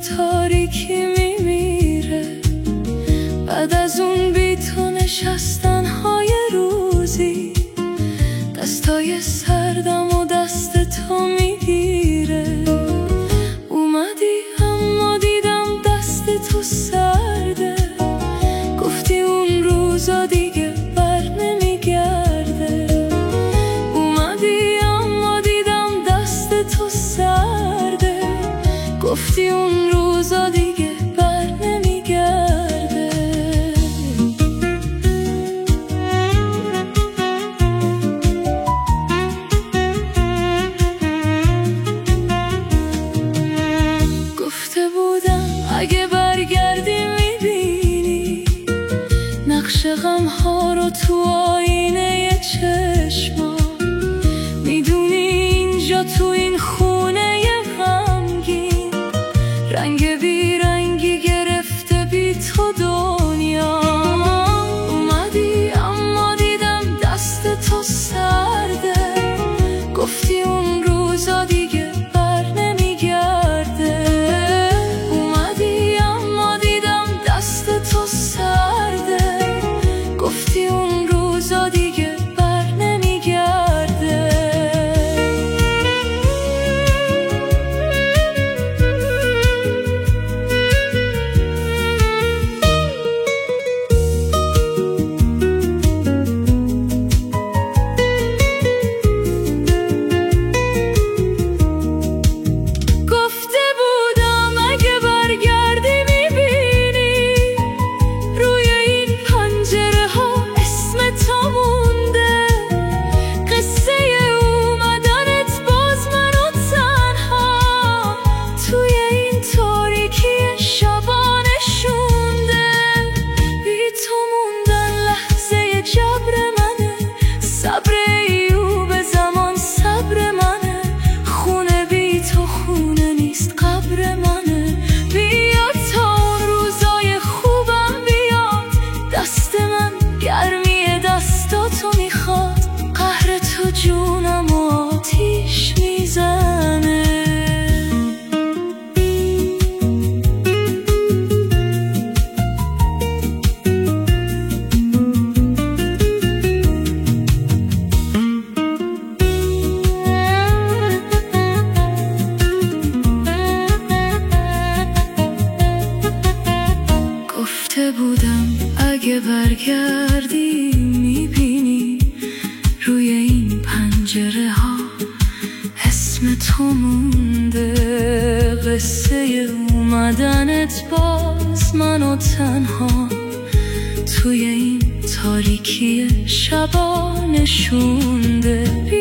تاریکی میمیره. بعد از اون بی تو نشستن های روزی، دستای سردم و دست تو میگیره. اومدی اما دیدم دست تو سرده، گفتی اون روزا دیگه بر نمیگرده. اومدی اما دیدم دست تو سرده، گفتی اون روزا دیگه بر نمیگرده. گفته بودم اگه برگردی میبینی نقش غمها رو تو آینه چشما. میدونی اینجا تو این خونه غمگین رنگ بیرنگی گرفته بی تو دنیا. اومدی اما دیدم دست تو سرده، گفتی اون روزا دیگه بر نمیگرده. اومدی اما دیدم دست تو سرده، گفتی اون روزا دیگه بر نمیگرده. صبر ایوب زمان صبر منه، خونه بی تو خونه نیست قبر منه. بیاد تا اون روزای خوبم بیاد، دست من گرمی دستاتو میخواد. قهر تو جونم و آتیش میزنه. گفته بودم اگه برگردی میبینی روی این پنجره ها اسم تو مونده. قصه اومدنت باز منو تنها توی این تاریکی شبا نشونده.